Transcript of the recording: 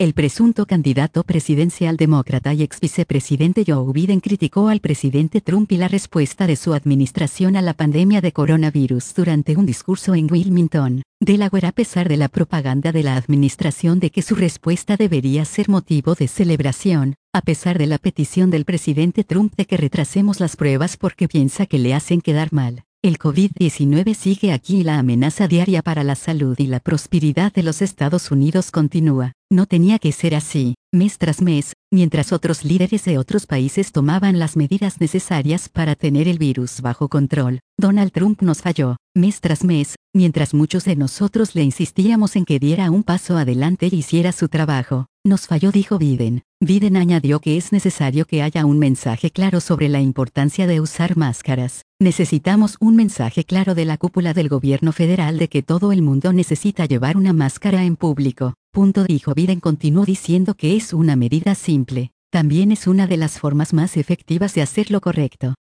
El presunto candidato presidencial demócrata y ex vicepresidente Joe Biden criticó al presidente Trump y la respuesta de su administración a la pandemia de coronavirus durante un discurso en Wilmington, Delaware, a pesar de la propaganda de la administración de que su respuesta debería ser motivo de celebración, a pesar de la petición del presidente Trump de que retrasemos las pruebas porque piensa que le hacen quedar mal. El COVID-19 sigue aquí y la amenaza diaria para la salud y la prosperidad de los Estados Unidos continúa. No tenía que ser así. Mes tras mes, mientras otros líderes de otros países tomaban las medidas necesarias para tener el virus bajo control, Donald Trump nos falló. Mes tras mes, mientras muchos de nosotros le insistíamos en que diera un paso adelante y hiciera su trabajo, nos falló, dijo Biden. Biden añadió que es necesario que haya un mensaje claro sobre la importancia de usar máscaras. Necesitamos un mensaje claro de la cúpula del gobierno federal de que todo el mundo necesita llevar una máscara en público. Dijo Biden. Continuó diciendo que es una medida simple. También es una de las formas más efectivas de hacer lo correcto.